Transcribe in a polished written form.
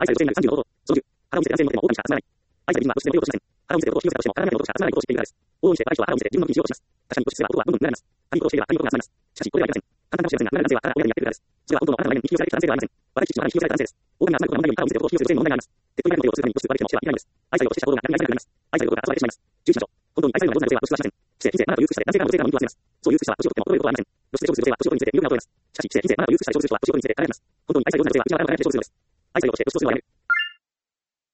愛され女性になる30の男。その10、腹を見せて男性の手もオープンにした集まらない。愛され美人は物質の用をしません。腹を見せて男を引き寄せたとしても体がない男しか集まらないことを知っているからです。往々にして若い人は腹を見せて自分の禁止をします。確かに年数は男はどんどん見られます。他人事をしていれば他人事が集まります。しかし、これではありません。簡単かもしれませんが、なぜ男性は腹を親にやっているからです。それは本当のあなたの前に引き寄せられた男性ではありません。私自身の腹に引き寄せられた男性です。大神が集まることの問題より腹を見せて男を引き寄せる女性の問題があります。鉄というのを通過に物質を割れてもしてはいけないのです。愛されをしてした行動が逆に愛されなくなります。愛されることが現れてしまいます。11章。本当に愛されるのはどんな女性は露出はしません。知性、品性、マナーという美しさで男性からの女性からの人は見ます。そういう美しさは年をとっても衰えることはありません。露出で勝負する女性は年を取りにつれて魅力が衰えます。しかし、知性、品性、マナーという美しさで勝負する人は年を取りにつれて輝きます。本当に愛されるどんな女性は今までの中で勝負するのです。愛されをして露出をするのはやめる。